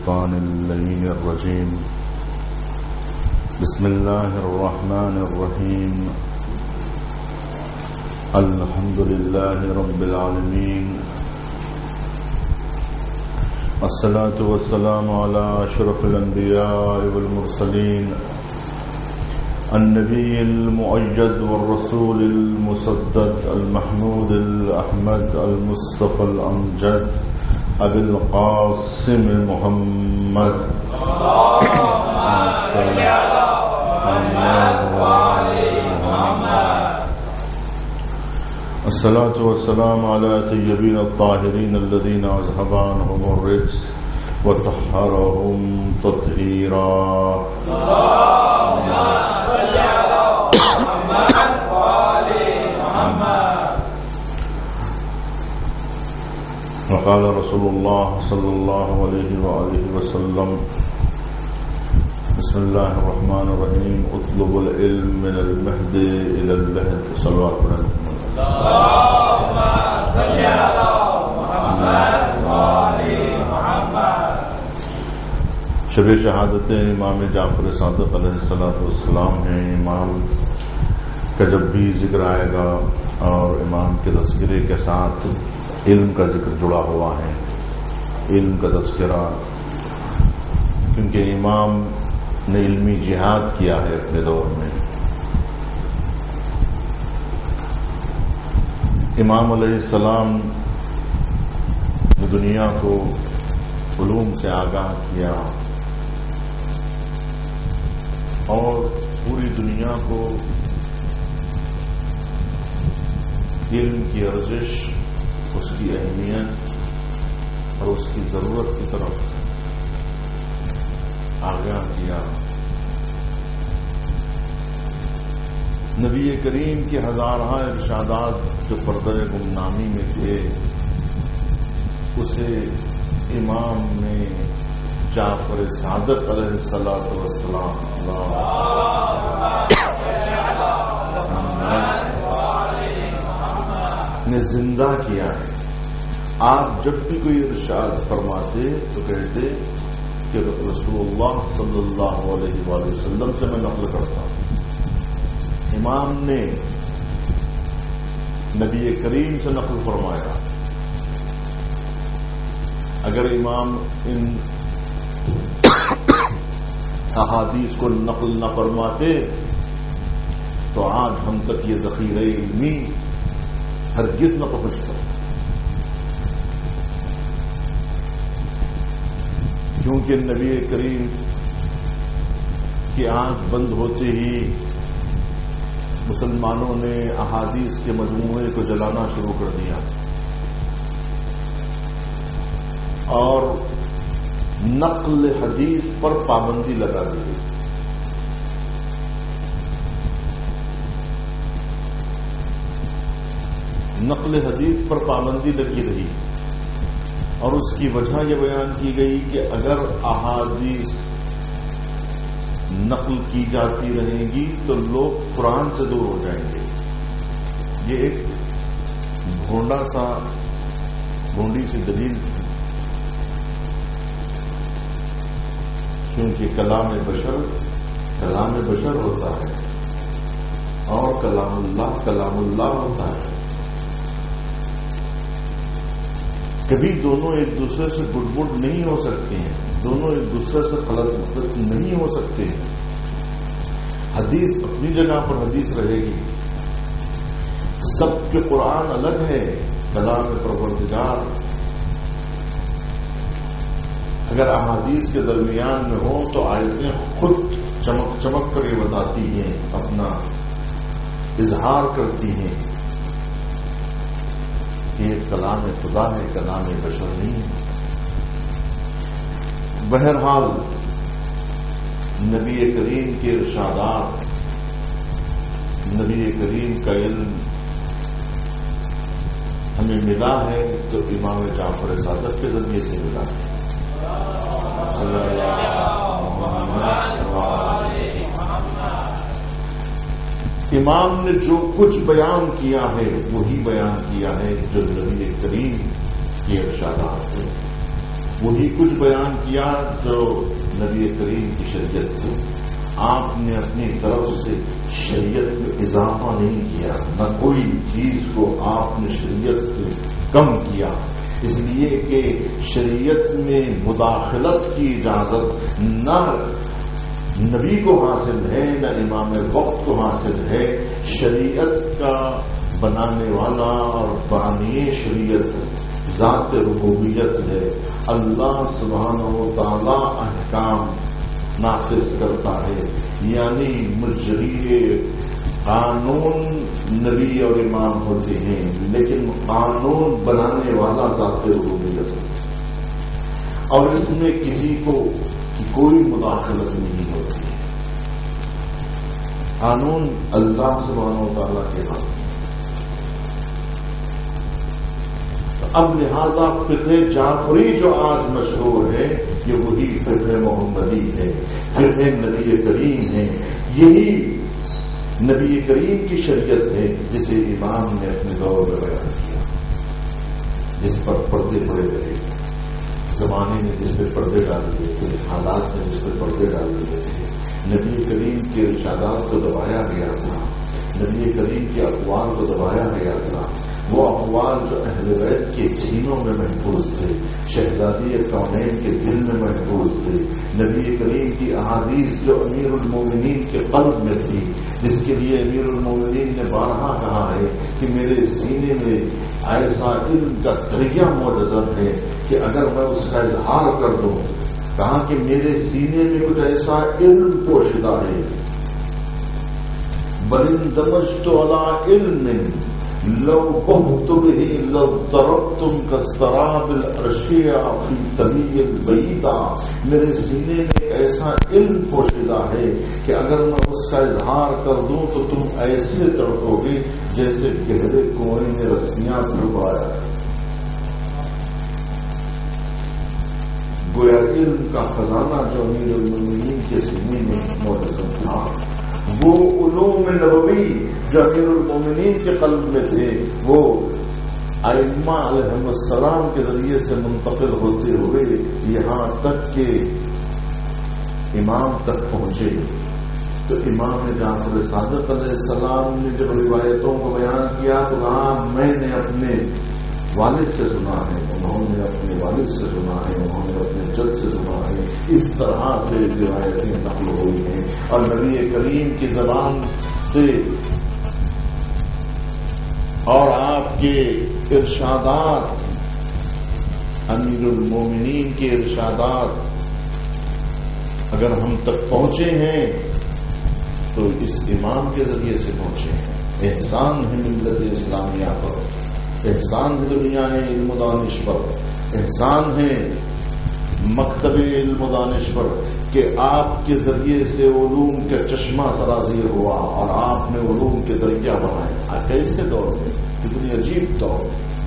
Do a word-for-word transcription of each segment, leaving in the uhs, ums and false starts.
الشيطان اللعين الرجيم بسم الله الرحمن الرحيم الحمد لله رب العالمين الصلاة والسلام على أشرف الأنبياء والمرسلين النبي المؤيد والرسول المسدد المحمود الأحمد المصطفى الأمجد أبي القاسم محمد الصلاة والسلام على طيبين الطاهرين الذين أذهب عنهم الرجس وطهرهم تطهيرا وقال رسول الله صلى الله عليه وآله وسلم بسم الله الرحمن الرحيم اطلب العلم من المهد إلى اللحد صلوات اللهم صل على محمد وآل محمد. شب شہادت امام جعفر صادق علیہ الصلوۃ والسلام ہیں. امام کا جب بھی ذکر آئے گا اور امام کے تذکرے کے ساتھ علم کا ذکر جڑا ہوا ہے, علم کا تذکرہ, کیونکہ امام نے علمی جہاد کیا ہے اپنے دور میں. امام علیہ السلام نے دنیا کو علوم سے آگاہ کیا اور پوری دنیا کو علم کی ارزش, اس کی اہمیت اور اس کی ضرورت کی طرف آگاہ کیا. نبی کریم کے ہزارہ ارشادات جو پردہ گمنامی میں تھے, اسے امام نے جعفر صادق علیہ الصلوۃ والسلام نے زندہ کیا ہے. آپ جب بھی کوئی ارشاد فرماتے تو کہتے کہ رسول اللہ صلی اللہ علیہ وآلہ وسلم سے میں نقل کرتا ہوں. امام نے نبی کریم سے نقل فرمایا. اگر امام ان احادیث کو نقل نہ فرماتے تو آج ہم تک یہ ذخیرہ علمی ہرگز نہ پہنچتا. کیونکہ نبی کریم کی آنکھ بند ہوتے ہی مسلمانوں نے احادیث کے مجموعے کو جلانا شروع کر دیا اور نقل حدیث پر پابندی لگا دی. نقل حدیث پر پابندی لگی رہی اور اس کی وجہ یہ بیان کی گئی کہ اگر احادیث نقل کی جاتی رہیں گی تو لوگ قرآن سے دور ہو جائیں گے. یہ ایک بھونڈا سا بھونڈی سی دلیل تھی, کیونکہ کلام بشر کلام بشر ہوتا ہے اور کلام اللہ کلام اللہ ہوتا ہے. کبھی دونوں ایک دوسرے سے گڈ گڈ نہیں ہو سکتے ہیں, دونوں ایک دوسرے سے غلط مطلب نہیں ہو سکتے ہیں. حدیث اپنی جگہ پر حدیث رہے گی. سب کے قرآن الگ ہے, کلام پروردگار اگر احادیث کے درمیان میں ہوں تو آیتیں خود چمک چمک کر یہ بتاتی ہیں, اپنا اظہار کرتی ہیں کہ یہ کلام خدا ہے, کلام بشر نہیں ہے. بہرحال نبی کریم کے ارشادات, نبی کریم کا علم ہمیں ملا ہے تو امام جعفر صادق کے ذریعے سے ملا ہے. امام نے جو کچھ بیان کیا ہے وہی بیان کیا ہے جو نبی کریم کے ارشادات ہیں. وہی کچھ بیان کیا جو نبی کریم کی شریعت تھی. آپ نے اپنی طرف سے شریعت میں اضافہ نہیں کیا، نہ کوئی چیز کو آپ نے شریعت سے کم کیا، اس لیے کہ شریعت میں مداخلت کی اجازت نہ نبی کو حاصل ہے نہ امام وقت کو حاصل ہے. شریعت کا بنانے والا اور بانی شریعت ذات ربوبیت ہے. اللہ سبحانہ و تعالی احکام نافذ کرتا ہے، یعنی مجری قانون نبی اور امام ہوتے ہیں، لیکن قانون بنانے والا ذات ربوبیت ہے اور اس میں کسی کو کی کوئی مداخلت نہیں ہوتی. قانون اللہ سبحانہ و تعالیٰ کے ہاتھ. اب لہذا فقہ جعفری جو آج مشہور ہے یہ وہی فقہ محمدی ہے، فقہ نبی کریم ہے. یہی نبی کریم کی شریعت ہے جسے امام نے اپنے دور میں بیان کیا، جس پر پردے پڑے گئے. زمانے نے جس پہ پردے ڈال دیے تھے، حالات نے جس پہ پردے ڈال دیے تھے. نبی کریم کے ارشادات کو دبایا گیا تھا، نبی کریم کے اقوال کو دبایا گیا تھا. وہ اقوال جو اہل بیت کے سینوں میں محفوظ تھے، شہزادی کونین کے دل میں محفوظ تھے. نبی کریم کی احادیث جو امیر المومنین کے قلب میں تھی، جس کے لیے امیر المومنین نے بارہا کہا ہے کہ میرے سینے میں ایسا علم کا دریا موجود ہے کہ اگر میں اس کا اظہار کر دوں. کہا کہ میرے سینے میں کچھ ایسا علم پوشیدہ ہے. بل اندمجت علی علم لو بہت به لضربتم كاضطراب الارشیاء فی طبیع البعیدہ. میرے سینے میں ایسا علم پوشیدہ ہے کہ اگر میں اس کا اظہار کر دوں تو تم ایسے تڑپو گے جیسے گہرے کنویں میں رسیاں تڑپایا. گویا علم کا خزانہ جو امیر المومنین کے سینے میں موجود تھا، وہ علوم نبوی جو امیر المومنین کے قلب میں تھے، وہ ائمہ علیہم السلام کے ذریعے سے منتقل ہوتے ہوئے یہاں تک کہ امام تک پہنچے. تو امام جعفر صادق علیہ السلام نے جب روایتوں کو بیان کیا تو کہا میں نے اپنے والد سے سنا ہے، انہوں نے اپنے والد سے سنا ہے، انہوں نے اپنے جد سے سنا ہے. اس طرح سے روایتیں نقل ہوئی ہیں اور نبی کریم کی زبان سے اور آپ کے ارشادات، امیر المومنین کے ارشادات اگر ہم تک پہنچے ہیں تو اس امام کے ذریعے سے پہنچے ہیں. احسان ہے ملت اسلامیہ پر، احسان ہے دنیا ہے علم و دانش پر، احسان ہے مکتب علم و دانش پر کہ آپ کے ذریعے سے علوم کا چشمہ سرازیر ہوا اور آپ نے علوم کے دریا بنائے. آج کیسے دور میں، کتنی عجیب دور.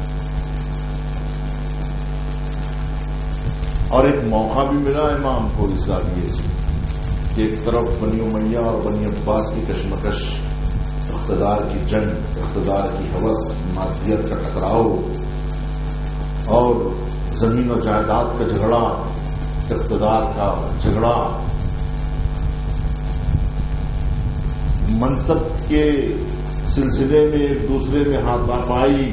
اور ایک موقع بھی ملا امام کو اس زاویے سے کہ ایک طرف بنی امیہ اور بنی عباس کی کشمکش، اقتدار کی جنگ، اقتدار کی ہوس، مادیت کا ٹکراؤ اور زمین و جائیداد کا جھگڑا، اقتدار کا جھگڑا، منصب کے سلسلے میں ایک دوسرے میں ہاتھا پائی،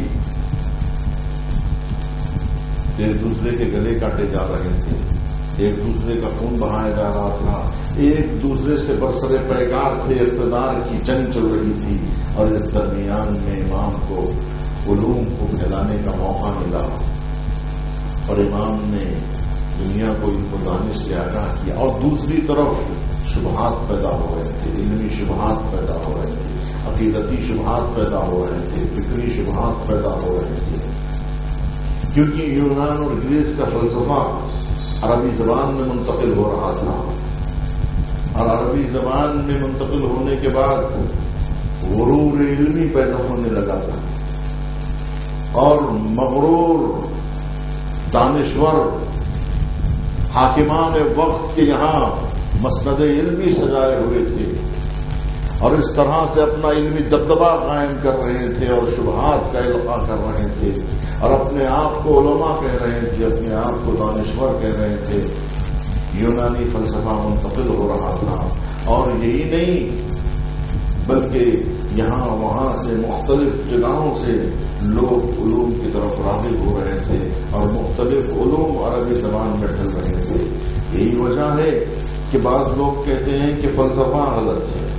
ایک دوسرے کے گلے کاٹے جا رہے تھے، ایک دوسرے کا خون بہایا جا رہا تھا، ایک دوسرے سے برسر پیکار تھے، اقتدار کی جنگ چل رہی تھی. اور اس درمیان میں امام کو علوم کو پھیلانے کا موقع ملا اور امام نے دنیا کو ان کو دانش سے آگاہ کیا. اور دوسری طرف شبہات پیدا ہو رہے تھے، علمی شبہات پیدا ہو رہے تھے، عقیدتی شبہات پیدا ہو رہے تھے، فکری شبہات پیدا ہو رہے تھے. کیونکہ یونان اور گریس کا فلسفہ عربی زبان میں منتقل ہو رہا تھا اور عربی زبان میں منتقل ہونے کے بعد غرور علمی پیدا ہونے لگا تھا اور مغرور دانشور حاکمان وقت کے یہاں مسند علمی سجائے ہوئے تھے اور اس طرح سے اپنا علمی دبدبہ قائم کر رہے تھے اور شبہات کا القاء کر رہے تھے اور اپنے آپ کو علماء کہہ رہے تھے، اپنے آپ کو دانشور کہہ رہے تھے، یونانی فلسفہ منتقل ہو رہا تھا، اور یہی نہیں بلکہ یہاں وہاں سے مختلف جگہوں سے لوگ علوم کی طرف راغب ہو رہے تھے اور مختلف علوم عربی زبان میں ڈھل رہے تھے۔ یہی وجہ ہے کہ بعض لوگ کہتے ہیں کہ فلسفہ غلط ہے،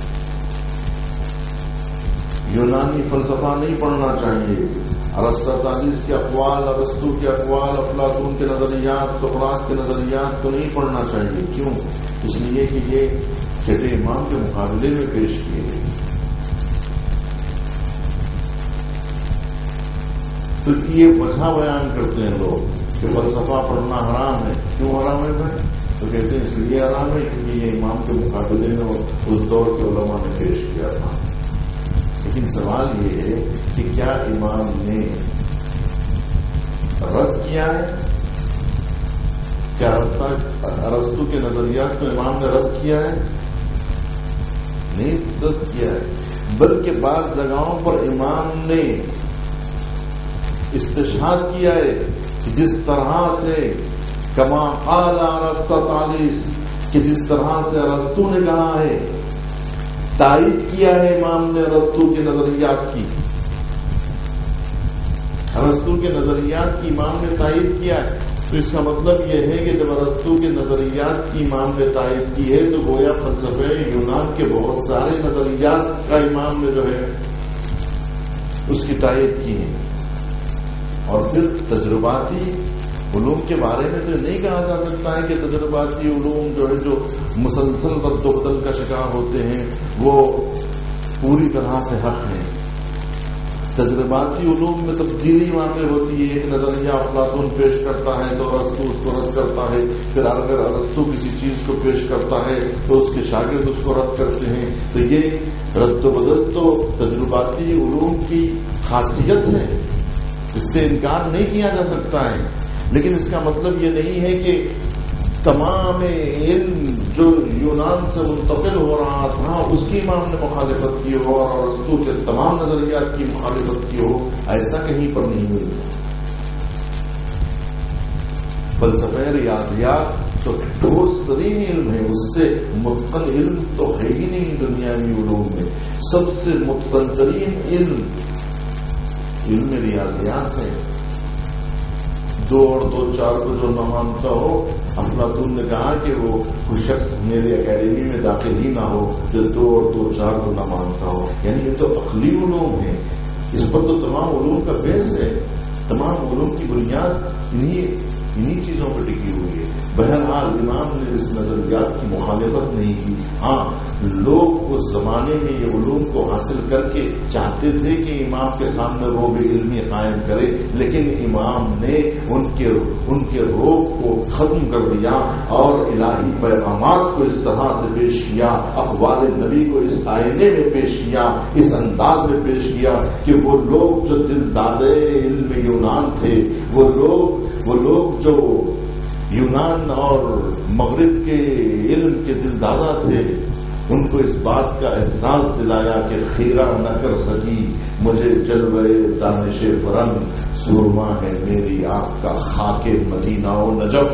یونانی فلسفہ نہیں پڑھنا چاہیے، ارسطاطالیس کے اقوال، ارسطو کے اقوال، افلاطون کے نظریات، سقراط کے نظریات کو نہیں پڑھنا چاہیے۔ کیوں؟ اس لیے کہ یہ چھٹے امام کے مقابلے میں پیش کیے گئے۔ تو یہ وجہ بیان کرتے ہیں لوگ کہ فلسفہ پڑھنا حرام ہے۔ کیوں حرام ہے بھائی؟ تو کہتے ہیں اس لیے حرام ہے کیونکہ یہ امام کے مقابلے میں اس دور کے علماء نے پیش کیا تھا۔ لیکن سوال یہ ہے کہ کیا امام نے رد کیا ہے؟ کیا ارسطو کے نظریات کو امام نے رد کیا ہے؟ نہیں رد کیا ہے، بلکہ بعض جگہوں پر امام نے استشہاد کیا ہے کہ جس طرح سے کما قال ارسطاطالیس، کہ جس طرح سے ارسطو نے کہا ہے، تائید کیا ہے امام نے ارسطو کے نظریات کی، ارسطو کے نظریات کی امام نے تائید کیا ہے۔ تو اس کا مطلب یہ ہے کہ جب ارسطو کے نظریات کی امام نے تائید کی ہے تو گویا فلسفے یونان کے بہت سارے نظریات کا امام نے جو ہے اس کی تائید کی ہے۔ اور پھر تجرباتی علوم کے بارے میں تو نہیں کہا جا سکتا ہے کہ تجرباتی علوم جو ہے جو مسلسل رد و بدل کا شکار ہوتے ہیں وہ پوری طرح سے حق ہیں۔ تجرباتی علوم میں تبدیلی واقع ہوتی ہے، ایک نظریہ افلاطون پیش کرتا ہے تو ارسطو اس کو رد کرتا ہے، پھر اگر ارسطو کسی چیز کو پیش کرتا ہے تو اس کے شاگرد اس کو رد کرتے ہیں۔ تو یہ رد و بدل تو تجرباتی علوم کی خاصیت ہے، اس سے انکار نہیں کیا جا سکتا ہے، لیکن اس کا مطلب یہ نہیں ہے کہ تمام علم جو یونان سے منتقل ہو رہا تھا اس کی امام نے مخالفت کی ہو اور ارسطو کے تمام نظریات کی مخالفت کی ہو، ایسا کہیں پر نہیں ہوئی۔ فلسفہ ریاضیات تو ٹھوس ترین علم ہے، اس سے متقن علم تو ہے ہی نہیں دنیاوی علوم میں۔ سب سے متقن ترین علم علم ریاضیات ہے۔ دو اور دو چار کو جو نہ مانتا ہو، افلاطون نے کہا کہ وہ کوئی شخص میری اکیڈمی میں داخل ہی نہ ہو جو دو اور دو چار کو نہ مانتا ہو۔ یعنی یہ تو عقلی علوم ہے، اس پر تو تمام علوم کا بیس ہے، تمام علوم کی بنیاد انہی انہی چیزوں پر ٹکی ہوئی ہے۔ بہرحال امام نے اس نظریات کی مخالفت نہیں کی۔ ہاں، لوگ اس زمانے میں یہ علوم کو حاصل کر کے چاہتے تھے کہ امام کے سامنے روب علمی قائم کرے، لیکن امام نے ان کے ان کے روب کو ختم کر دیا اور الہی پیغامات کو اس طرح سے پیش کیا، اقوال نبی کو اس آئینے میں پیش کیا، اس انداز میں پیش کیا کہ وہ لوگ جو دل دادے علم یونان تھے، وہ لوگ وہ لوگ جو یونان اور مغرب کے علم کے دل دادا تھے، ان کو اس بات کا احساس دلایا کہ خیرہ نہ کر سکی مجھے جلوے دانش فرنگ، سرما ہے میری آنکھ کا خاک مدینہ و نجف۔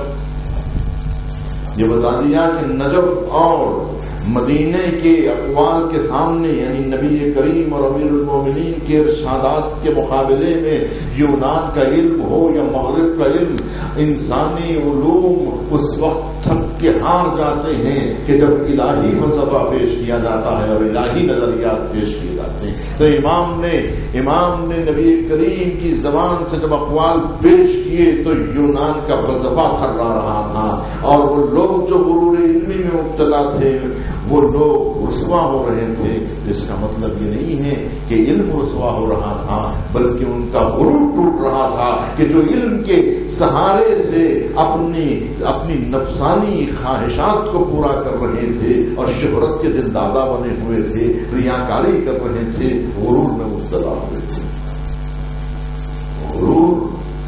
یہ بتا دیا کہ نجف اور مدینے کے اقوال کے سامنے، یعنی نبی کریم اور امیر المومنین کے ارشادات کے مقابلے میں یونان کا علم ہو یا مغرب کا علم، انسانی علوم اس وقت تھک کے ہار جاتے ہیں کہ جب الہی فلسفہ پیش کیا جاتا ہے اور الہی نظریات پیش کیے جاتے ہیں۔ تو امام نے امام نے نبی کریم کی زبان سے جب اقوال پیش کیے تو یونان کا فلسفہ تھرا رہا تھا، اور وہ لوگ جو غرور علمی میں مبتلا تھے وہ لوگ رسوا ہو رہے تھے۔ جس کا مطلب یہ نہیں ہے کہ علم رسوا ہو رہا تھا، بلکہ ان کا غرور ٹوٹ رہا تھا کہ جو علم کے سہارے سے اپنی اپنی نفسانی خواہشات کو پورا کر رہے تھے اور شہرت کے دل دادا بنے ہوئے تھے، ریاکاری کر رہے تھے، غرور میں مبتلا ہوئے تھے۔ غرور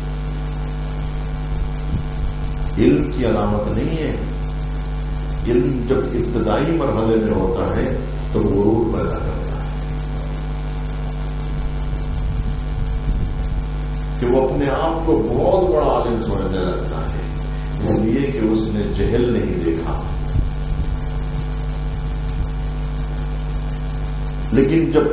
علم کی علامت نہیں ہے۔ علم جب ابتدائی مرحلے میں ہوتا ہے تو غرور پیدا کرتا ہے۔ کہ وہ اپنے آپ کو بہت بڑا عالم سمجھنے لگتا ہے، اس لیے کہ اس نے جہل نہیں دیکھا۔ لیکن جب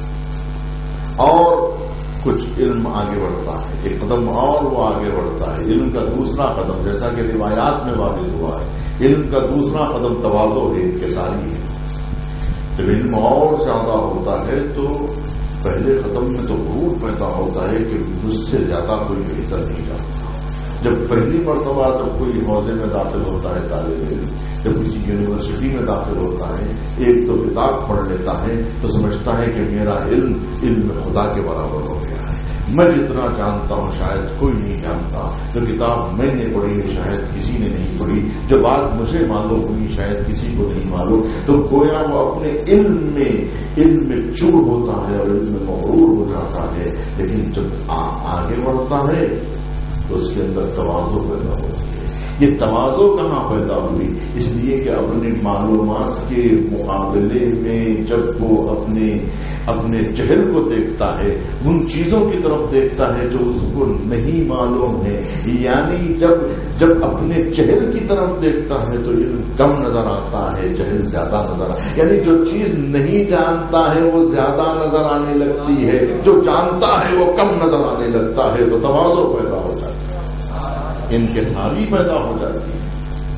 اور کچھ علم آگے بڑھتا ہے، ایک قدم اور وہ آگے بڑھتا ہے، علم کا دوسرا قدم، جیسا کہ روایات میں واضح ہوا ہے، علم کا دوسرا قدم تواضع ہے، انکساری ہے۔ جب علم اور زیادہ ہوتا ہے تو پہلے قدم میں تو غرور پیدا ہوتا ہے کہ مجھ سے زیادہ کوئی بہتر نہیں جانتا۔ جب پہلی مرتبہ جب کوئی حوزے میں داخل ہوتا ہے طالب علم، جب کسی یونیورسٹی میں داخل ہوتا ہے، ایک تو کتاب پڑھ لیتا ہے تو سمجھتا ہے کہ میرا علم علم خدا کے برابر ہو گیا ہے، میں جتنا جانتا ہوں شاید کوئی نہیں جانتا، جو کتاب میں نے پڑھی ہے شاید کسی نے نہیں پڑھی، جو بات مجھے معلوم ہوئی شاید کسی کو نہیں معلوم۔ تو گویا وہ اپنے علم میں علم میں چور ہوتا ہے اور علم میں مغرور ہو جاتا ہے۔ لیکن جب آگے بڑھتا ہے تو اس کے اندر تواضع پیدا ہوتی ہے۔ یہ تواضع کہاں پیدا ہوئی؟ اس لیے کہ اپنی معلومات کے مقابلے میں جب وہ اپنے اپنے جہل کو دیکھتا ہے، ان چیزوں کی طرف دیکھتا ہے جو اس کو نہیں معلوم ہے، یعنی جب جب اپنے جہل کی طرف دیکھتا ہے تو علم کم نظر آتا ہے، جہل زیادہ نظر آتا ہے، یعنی جو چیز نہیں جانتا ہے وہ زیادہ نظر آنے لگتی ہے، جو جانتا ہے وہ کم نظر آنے لگتا ہے، تو تواضع پیدا ہو جاتا ہے، انکساری پیدا ہو جاتی ہے۔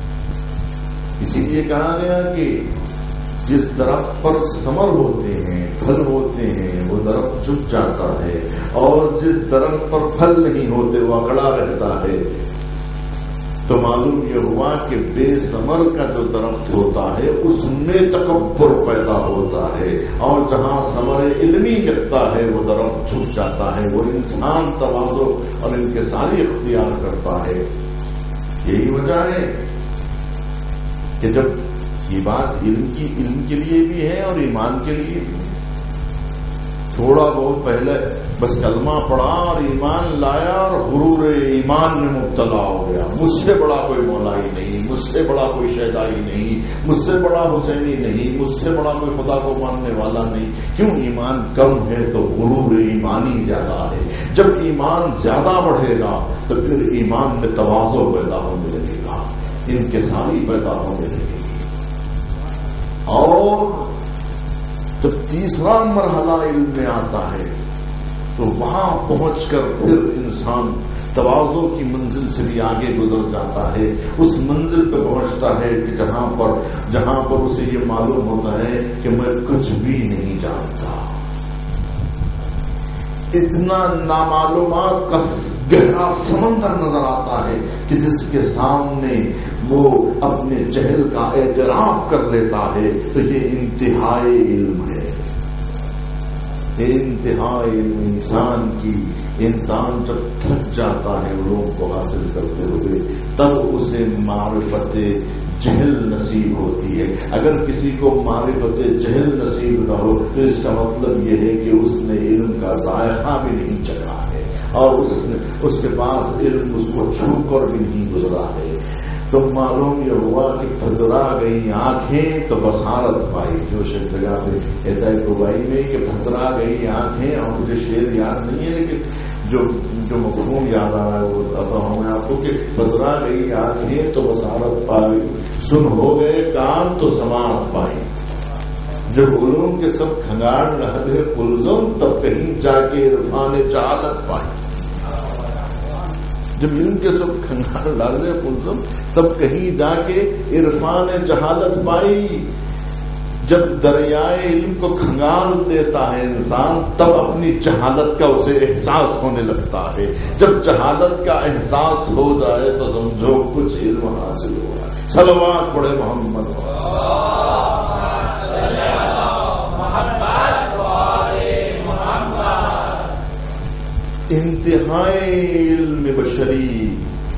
اسی لیے کہا گیا کہ جس درخت پر ثمر ہوتے ہیں، پھل ہوتے ہیں، وہ درخت جھک جاتا ہے، اور جس درخت پر پھل نہیں ہوتے وہ اکڑا رہتا ہے۔ تو معلوم یہ ہوا کہ بے ثمر کا جو درخت ہوتا ہے اس میں تکبر پیدا ہوتا ہے، اور جہاں ثمر علمی جگتا ہے وہ درخت جھک جاتا ہے، وہ انسان تواضع اور انکساری اختیار کرتا ہے۔ یہی وجہ ہے کہ جب یہ بات علم کی علم کے لیے بھی ہے اور ایمان کے لیے بھی ہے، تھوڑا بہت پہلے بس کلمہ پڑھا اور ایمان لایا اور غرور ایمان میں مبتلا ہو گیا، مجھ سے بڑا کوئی مولائی نہیں، مجھ سے بڑا کوئی شیدائی نہیں، مجھ سے بڑا حسینی نہیں، مجھ سے بڑا کوئی خدا کو ماننے والا نہیں۔ کیوں؟ ایمان کم ہے تو غرور ایمانی زیادہ ہے۔ جب ایمان زیادہ بڑھے گا تو پھر ایمان میں تواضع پیدا ہونے لگے گا، انکساری پیدا ہونے لگے گی۔ اور جب تیسرا مرحلہ علم میں آتا ہے تو وہاں پہنچ کر پھر انسان تواضع کی منزل سے بھی آگے گزر جاتا ہے، اس منزل پہ پہنچتا ہے کہ جہاں پر جہاں پر اسے یہ معلوم ہوتا ہے کہ میں کچھ بھی نہیں جانتا۔ اتنا نامعلومات کا گہرا سمندر نظر آتا ہے کہ جس کے سامنے وہ اپنے جہل کا اعتراف کر لیتا ہے تو یہ انتہائی علم ہے، انتہائی علم انسان کی انسان جب تھک جاتا ہے علوم کو حاصل کرتے ہوئے تب اسے معرفت جہل نصیب ہوتی ہے۔ اگر کسی کو معرفت جہل نصیب نہ ہو تو اس کا مطلب یہ ہے کہ اس نے علم کا ذائقہ بھی نہیں چکھا ہے، اور اس نے اس کے پاس علم اس کو چھو کر بھی نہیں گزرا ہے۔ تو معلوم یہ ہوا کہ پھدرا گئی آنکھیں تو بصارت پائی، جو شیخ جگہ پہ کہتا ہے کوبائی میں کہ پھدرا گئی آنکھیں، اور مجھے شعر یاد نہیں ہے لیکن جو جو مفہوم یاد آ رہا ہے وہ بتاتا ہوں میں آپ کو کہ پھدرا گئی آنکھیں تو بصارت پائی، سن ہو گئے کان تو سماعت پائی۔ جب علوم کے سب کھنگاڑ رہے کلزم تب کہیں جا کے عرفان جہالت پائی۔ جب علم کے سب کھنگاڑ ڈالے کلزم تب کہیں جا کے عرفان جہالت پائی۔ جب دریائے علم کو کھنگال دیتا ہے انسان تب اپنی جہالت کا اسے احساس ہونے لگتا ہے۔ جب جہالت کا احساس ہو جائے تو سمجھو کچھ علم حاصل ہوا ہے۔ صلوات پڑھے محمد۔ انتہائی علم بشری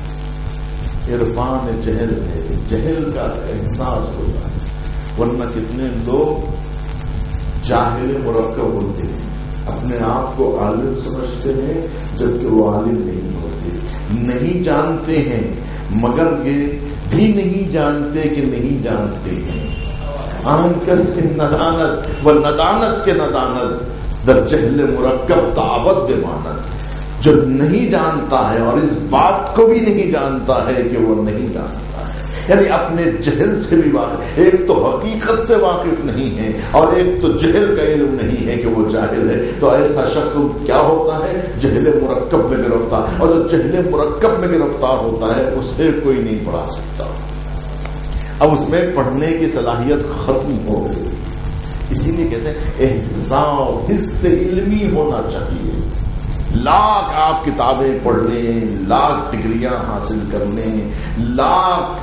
عرفان جہل ہے، جہل کا احساس ہوتا ہے، ورنہ کتنے لوگ جاہل مرکب ہوتے ہیں، اپنے آپ کو عالم سمجھتے ہیں جبکہ وہ عالم نہیں ہوتے، نہیں جانتے ہیں مگر یہ بھی نہیں جانتے کہ نہیں جانتے ہیں۔ آن کس کے ندانت و ندانت کے ندانت در جہل مرکب تعبد بمانت۔ جو نہیں جانتا ہے اور اس بات کو بھی نہیں جانتا ہے کہ وہ نہیں جانتا ہے، یعنی اپنے جہل سے بھی واقف، ایک تو حقیقت سے واقف نہیں ہے اور ایک تو جہل کا علم نہیں ہے کہ وہ جاہل ہے، تو ایسا شخص کیا ہوتا ہے؟ جہل مرکب میں گرفتار، اور جو جہل مرکب میں گرفتار ہوتا ہے اسے کوئی نہیں پڑھا سکتا، اب اس میں پڑھنے کی صلاحیت ختم ہو گئی۔ اسی لیے کہتے ہیں احساس حس علمی ہونا چاہیے، لاکھ آپ کتابیں پڑھ لیں، لاکھ ڈگریاں حاصل کر لیں، لاکھ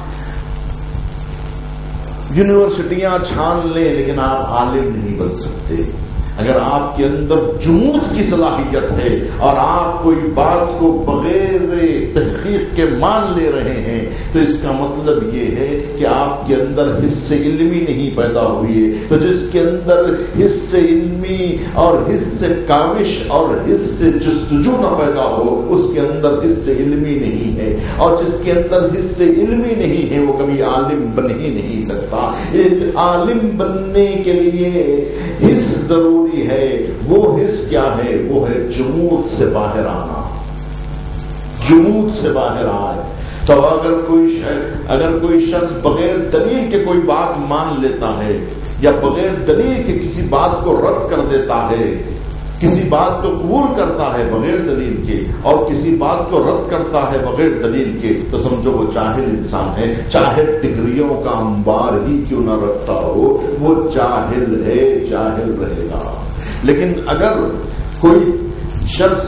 یونیورسٹیاں چھان لیں، لیکن آپ عالم نہیں بن سکتے۔ اگر آپ کے اندر جمود کی صلاحیت ہے اور آپ کوئی بات کو بغیر تحقیق کے مان لے رہے ہیں تو اس کا مطلب یہ ہے کہ آپ کے اندر حس علمی نہیں پیدا ہوئی ہے۔ تو جس کے اندر حس علمی اور حس کاوش اور حس جستجو نہ پیدا ہو اس کے اندر حس علمی نہیں ہے، اور جس کے اندر حس علمی نہیں ہے وہ کبھی عالم بن ہی نہیں سکتا۔ ایک عالم بننے کے لیے حس ضرور ہے، وہ حس کیا ہے؟ وہ ہے جمود سے باہر آنا، جمود سے باہر آئے۔ تو اگر کوئی اگر کوئی شخص بغیر دلیل کے کوئی بات مان لیتا ہے یا بغیر دلیل کے کسی بات کو رد کر دیتا ہے، کسی بات کو قبول کرتا ہے بغیر دلیل کے اور کسی بات کو رد کرتا ہے بغیر دلیل کے، تو سمجھو وہ جاہل انسان ہے، چاہے ڈگریوں کا انبار ہی کیوں نہ رکھتا ہو، وہ جاہل ہے، جاہل رہے گا۔ لیکن اگر کوئی شخص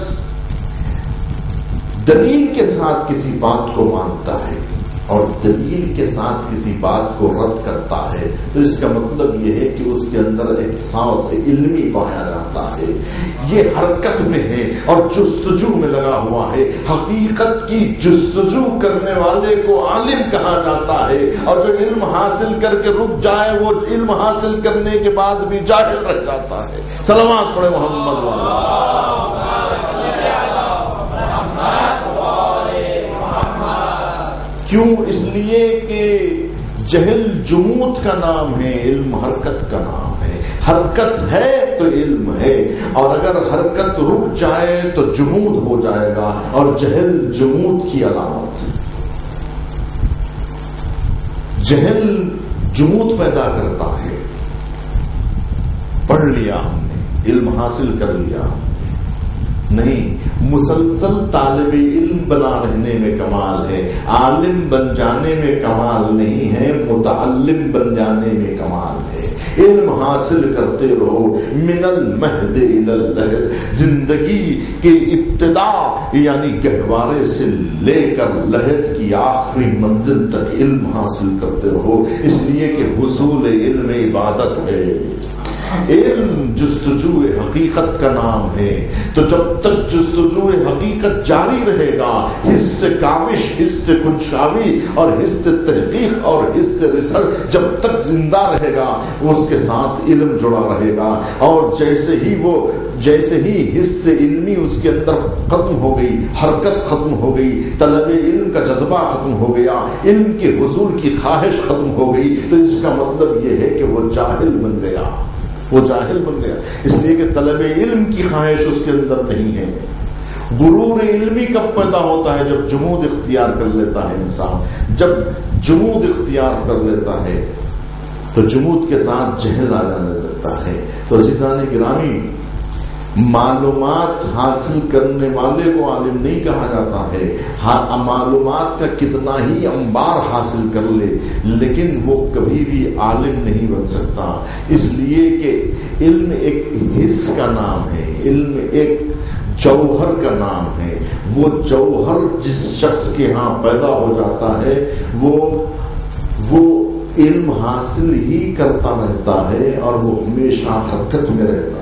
دلیل کے ساتھ کسی بات کو مانتا ہے اور دلیل کے ساتھ کسی بات کو رد کرتا ہے تو اس کا مطلب یہ ہے کہ اس کے اندر احساس علمی پایا جاتا ہے، یہ حرکت میں ہے اور جستجو میں لگا ہوا ہے۔ حقیقت کی جستجو کرنے والے کو عالم کہا جاتا ہے، اور جو علم حاصل کر کے رک جائے وہ علم حاصل کرنے کے بعد بھی جاہل رہ جاتا ہے۔ سلامات پڑھے محمد والا۔ کیوں؟ اس لیے کہ جہل جمود کا نام ہے، علم حرکت کا نام ہے۔ حرکت ہے تو علم ہے، اور اگر حرکت رک جائے تو جمود ہو جائے گا، اور جہل جمود کی علامت۔ جہل جمود پیدا کرتا ہے۔ پڑھ لیا ہم نے، علم حاصل کر لیا نہیں، مسلسل طالب علم بنا رہنے میں کمال ہے، عالم بن جانے میں کمال نہیں ہے، متعلم بن جانے میں کمال ہے۔ علم حاصل کرتے رہو، من المہد الی اللحد، زندگی کی ابتدا یعنی گہوارے سے لے کر لحد کی آخری منزل تک علم حاصل کرتے رہو، اس لیے کہ حصول علم عبادت ہے۔ علم جستجو حقیقت کا نام ہے، تو جب تک جستجو حقیقت جاری رہے گا، حس سے کاوش، حس سے کنجکاوی اور حس سے تحقیق اور حس سے ریسرچ جب تک زندہ رہے گا اس کے ساتھ علم جڑا رہے گا، اور جیسے ہی وہ جیسے ہی حس سے علمی اس کے اندر ختم ہو گئی، حرکت ختم ہو گئی، طلب علم کا جذبہ ختم ہو گیا، علم کے حصول کی خواہش ختم ہو گئی، تو اس کا مطلب یہ ہے کہ وہ جاہل بن گیا، وہ جاہل بن گیا۔ اس لیے کہ طلب علم کی خواہش اس کے اندر نہیں ہے۔ غرور علمی کب پیدا ہوتا ہے؟ جب جمود اختیار کر لیتا ہے انسان، جب جمود اختیار کر لیتا ہے تو جمود کے ساتھ جہل آ جانے لگتا ہے۔ تو عزیزان گرامی، معلومات حاصل کرنے والے کو عالم نہیں کہا جاتا ہے، ہاں معلومات کا کتنا ہی انبار حاصل کر لے لیکن وہ کبھی بھی عالم نہیں بن سکتا، اس لیے کہ علم ایک حس کا نام ہے، علم ایک جوہر کا نام ہے۔ وہ جوہر جس شخص کے ہاں پیدا ہو جاتا ہے وہ وہ علم حاصل ہی کرتا رہتا ہے اور وہ ہمیشہ حرکت میں رہتا ہے۔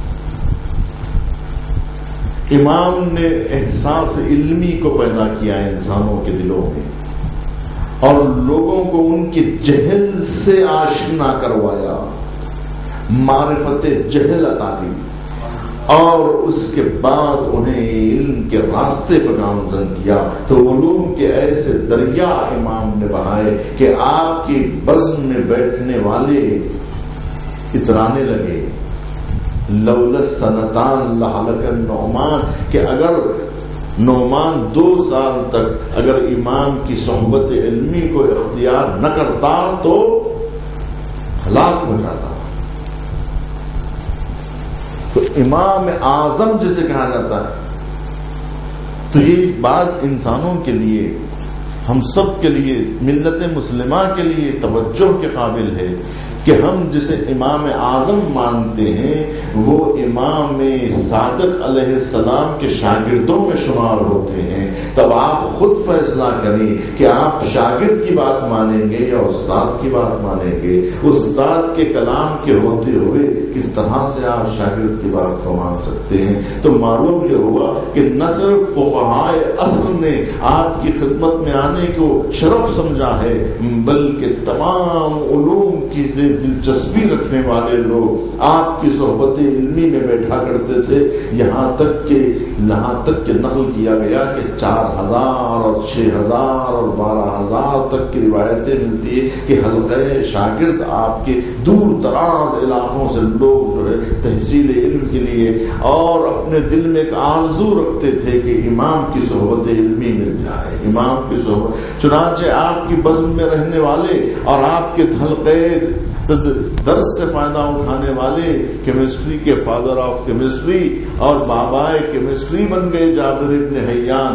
امام نے احساس علمی کو پیدا کیا انسانوں کے دلوں میں اور لوگوں کو ان کے جہل سے آشنا کروایا، معرفت جہل عطا کی، اور اس کے بعد انہیں علم کے راستے پر گامزن کیا۔ تو علوم کے ایسے دریا امام نے بہائے کہ آپ کی بزم میں بیٹھنے والے اترانے لگے، لولا سنتان لہلک النعمان، کہ اگر نعمان دو سال تک اگر امام کی صحبت علمی کو اختیار نہ کرتا تو ہلاک ہو جاتا. تو امام اعظم جسے کہا جاتا ہے، تو یہ بات انسانوں کے لیے، ہم سب کے لیے، ملت مسلمہ کے لیے توجہ کے قابل ہے کہ ہم جسے امام اعظم مانتے ہیں وہ امام صادق علیہ السلام کے شاگردوں میں شمار ہوتے ہیں. تب آپ خود فیصلہ کریں کہ آپ شاگرد کی بات مانیں گے یا استاد کی بات مانیں گے. استاد کے کلام کے ہوتے ہوئے کس طرح سے آپ شاگرد کی بات کو مان سکتے ہیں؟ تو معلوم یہ ہوا کہ نہ صرف فقہائے اصل نے آپ کی خدمت میں آنے کو شرف سمجھا ہے، بلکہ تمام علوم کی دلچسپی رکھنے والے لوگ آپ کی صحبت علمی میں بیٹھا کرتے تھے. یہاں تک کہ یہاں تک کہ نقل کیا گیا کہ چار ہزار اور چھ ہزار اور بارہ ہزار تک کی روایتیں ملتی ہے کہ حلقہ شاگرد آپ کے دور دراز علاقوں سے لوگ جو ہے تحصیل علم کے لیے اور اپنے دل میں ایک آرزو رکھتے تھے کہ امام کی صحبت علمی مل جائے، امام کی صحبت. چنانچہ آپ کی بزم میں رہنے والے اور آپ کے حلقے درس سے فائدہ اٹھانے والے کیمسٹری کے فادر آف کیمسٹری اور بابائے کیمسٹری بن گئے جابر ابن حیان.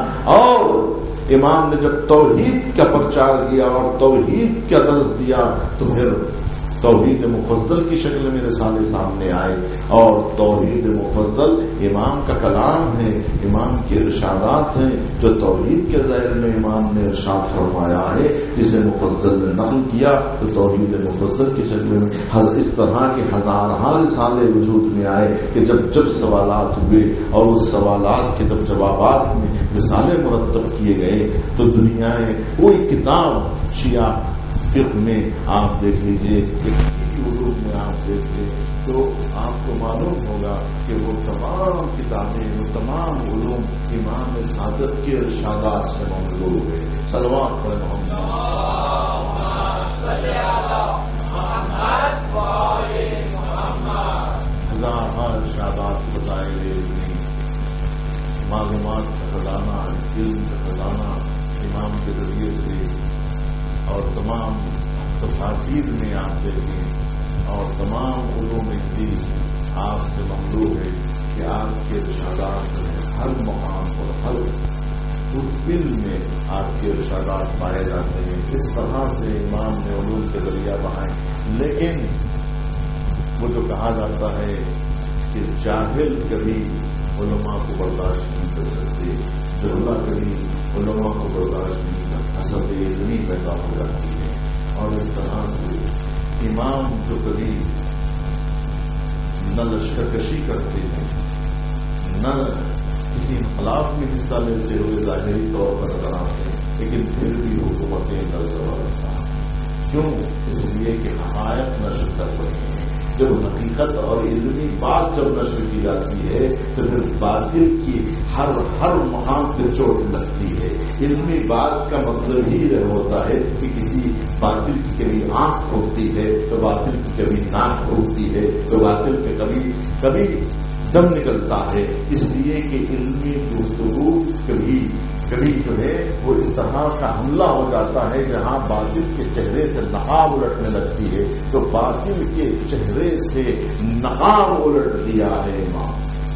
اور امام نے جب توحید کا پرچار کیا اور توحید کا درس دیا تو پھر توحید مفضل کی شکل میں رسالے سامنے آئے. اور توحید مفضل امام کا کلام ہے، امام کے ارشادات ہیں جو توحید کے ذیل میں امام نے ارشاد فرمایا ہے. جسے مفضل نے نقل کیا تو توحید مفضل کی شکل میں اس طرح کے ہزارہ رسالے وجود میں آئے کہ جب جب سوالات ہوئے اور اس سوالات کے جب جوابات میں رسالے مرتب کیے گئے تو دنیا میں کوئی کتاب شیعہ فقہ میں آپ دیکھ لیجئے، علوم میں آپ دیکھ لیں تو آپ کو معلوم ہوگا کہ وہ تمام کتابیں، وہ تمام علوم امام صادق کے ارشادات سے مملوء ہے. صلوات پڑھیں محمد ہزارہ ارشادات بتائے گئے، معلومات کا خزانہ، علم کا خزانہ امام کے ذریعے سے. اور تمام تفاسیر میں آپ دیکھیں اور تمام علوم حدیث آپ سے مملوء ہے کہ آپ کے ارشادات ہر مقام پر، ہر علم میں آپ کے ارشادات پائے جاتے ہیں. اس طرح سے امام نے علوم کے ذریعہ بنائے. لیکن وہ جو کہا جاتا ہے کہ جاہل کبھی علماء کو برداشت نہیں کر سکتے، جہلا کبھی علماء کو برداشت نہیں کر، حسد علمی پیدا ہو جاتی ہے. اور اس طرح سے امام جو کبھی نہ لشکر کشی کرتے ہیں، نہ کسی انقلاب میں حصہ لیتے ہوئے ظاہری طور پر نظر آتے ہیں، لیکن پھر بھی حکومتیں در سوال رکھتا ہے. کیوں؟ اس لیے کہ حقائق نشر کر رہے ہیں. جب حقیقت اور علمی بات جب نشر کی جاتی ہے تو پھر باطل کی ہر ہر مقام پہ چوٹ لگتی ہے. علمی بات کا مطلب ہی ہوتا ہے کہ کسی باطل کی کبھی آنکھ کھولتی ہے تو باطل کی کبھی ناک کھولتی ہے تو باطل پہ کبھی کبھی دم نکلتا ہے. اس لیے کہ علمی گفتگو کبھی کبھی جو ہے وہ اس طرح کا حملہ ہو جاتا ہے جہاں باطل کے چہرے سے نقاب الٹنے لگتی ہے تو باطل کے چہرے سے نقاب الٹ دیا ہے امام.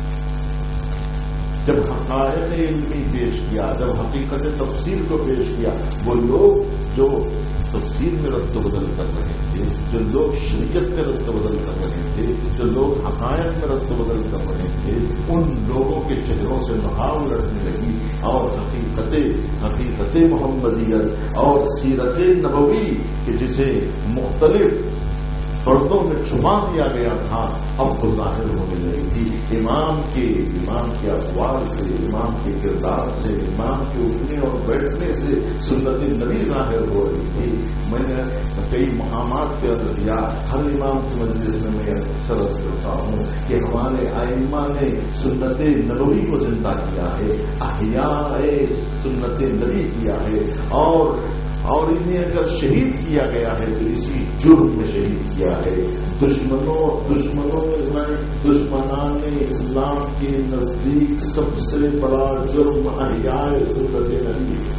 جب حقائق علمی پیش کیا، جب حقیقت تفسیر کو پیش کیا، وہ لوگ جو تفسیر میں رد و بدل کر رہے تھے، جو لوگ شریعت میں رد و بدل کر رہے تھے، جو لوگ حقائق میں رد و بدل کر رہے تھے، ان لوگوں کے چہروں سے نقاب الٹنے لگی اور حقیقت حقیقت محمدیت اور سیرت نبوی کہ جسے مختلف پردوں میں چھپا دیا گیا تھا اب وہ ظاہر ہونے لگی تھی. امام کے امام کے اقوال سے، امام کے کردار سے، امام کے اٹھنے اور بیٹھنے سے سنت نبی ظاہر ہو رہی تھی. میں نے کئی مقامات پہ عرض کیا، ہر امام کی مجلس میں میں اکثر عرض کرتا ہوں کہ ہمارے ائمہ نے سنت نبوی کو زندہ کیا ہے، احیاء سنت نبی کیا ہے. اور اور انہیں اگر شہید کیا گیا ہے تو اسی جرم میں شہید کیا ہے. دشمنوں دشمنوں دشمنان اسلام کے نزدیک سب سے بڑا جرم احیاء سنت نبی ہے،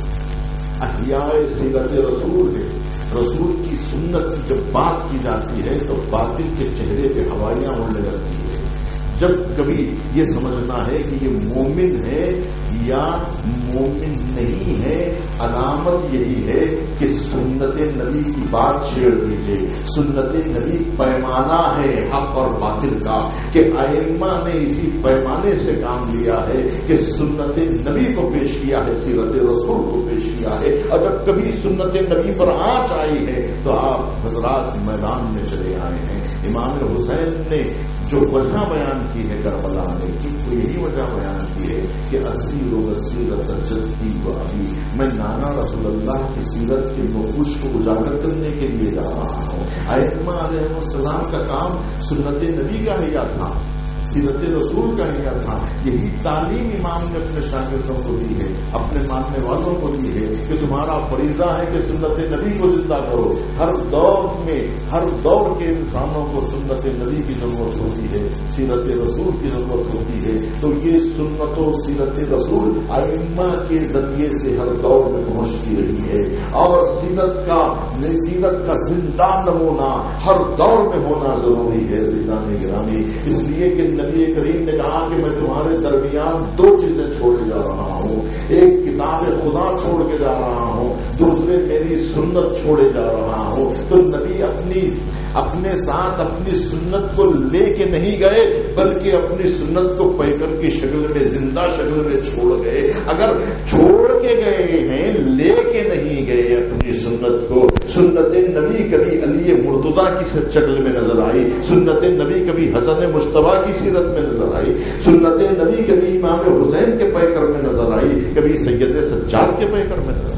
احیاء سیرت رسول ہے۔ رسول کی سنت جب بات کی جاتی ہے تو باطل کے چہرے پہ ہوائیاں اڑنے لگتی ہے۔ جب کبھی یہ سمجھنا ہے کہ یہ مومن ہے یا مومن نہیں ہے، علامت یہی ہے کہ سنت نبی کی بات چھیڑ دیجیے۔ سنت نبی پیمانہ ہے حق اور باطل کا، کہ ائمہ نے اسی پیمانے سے کام لیا ہے کہ سنت نبی کو پیش کیا ہے، سیرت رسول کو پیش کیا ہے، اور جب کبھی سنت نبی پر آنچ آئی ہے تو آپ حضرات میدان میں چلے آئے ہیں۔ امام حسین نے جو وجہ بیان کی ہے کربلا نے کی، وہ یہی وجہ بیان کی ہے کہ اسی روز سیرت جدی و ابھی، میں نانا رسول اللہ کی سیرت کے نقوش کو اجاگر کرنے کے لیے جا رہا ہوں۔ ائمہ علیہ السلام کا کام سنت نبی کا حیا تھا، سیرت رسول کا حیا تھا۔ یہی تعلیم امام نے اپنے شاگردوں کو دی ہے، اپنے ماننے والوں کو دی ہے کہ تمہارا فریضہ ہے کہ سنت نبی کو زندہ کرو۔ ہر دور میں ہر دور کے انسانوں کو سنت نبی کی ضرورت ہوتی ہے، سیرت رسول کی ضرورت ہوتی ہے۔ تو یہ سنت و سیرت رسول ائمہ کے ذریعے سے ہر دور میں پہنچتی رہی ہے، اور سیرت کا سیرت کا زندہ نمونہ ہر دور میں ہونا ضروری ہے۔ عزیزان گرامی، اس لیے کہ نبی کریم نے کہا کہ میں تمہارے درمیان دو چیزیں چھوڑے جا رہا ہوں، ایک کتاب خدا چھوڑ کے جا رہا ہوں، دوسرے میری سنت چھوڑے جا رہا ہوں۔ تو نبی اپنی اپنے ساتھ اپنی سنت کو لے کے نہیں گئے، بلکہ اپنی سنت کو پیکر کی شکل میں، زندہ شکل میں چھوڑ گئے۔ اگر چھوڑ کے گئے ہیں، لے کے نہیں گئے اپنی سنت کو۔ سنت نبی کبھی علی مرتضیٰ کی شکل میں نظر آئی، سنت نبی کبھی حسن مجتبیٰ کی سیرت میں نظر آئی، سنت نبی کبھی امام حسین کے پیکر میں نظر آئی، کبھی سید سجاد کے پیکر میں نظر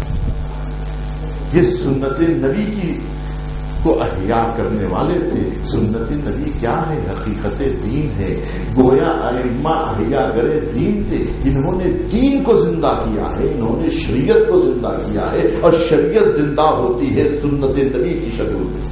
آئی۔ یہ سنت نبی کی کو احیا کرنے والے تھے۔ سنت نبی کیا ہے؟ حقیقت دین ہے۔ گویا ائمہ احیا گرے دین تھے، انہوں نے دین کو زندہ کیا ہے، انہوں نے شریعت کو زندہ کیا ہے، اور شریعت زندہ ہوتی ہے سنت نبی کی شکل میں،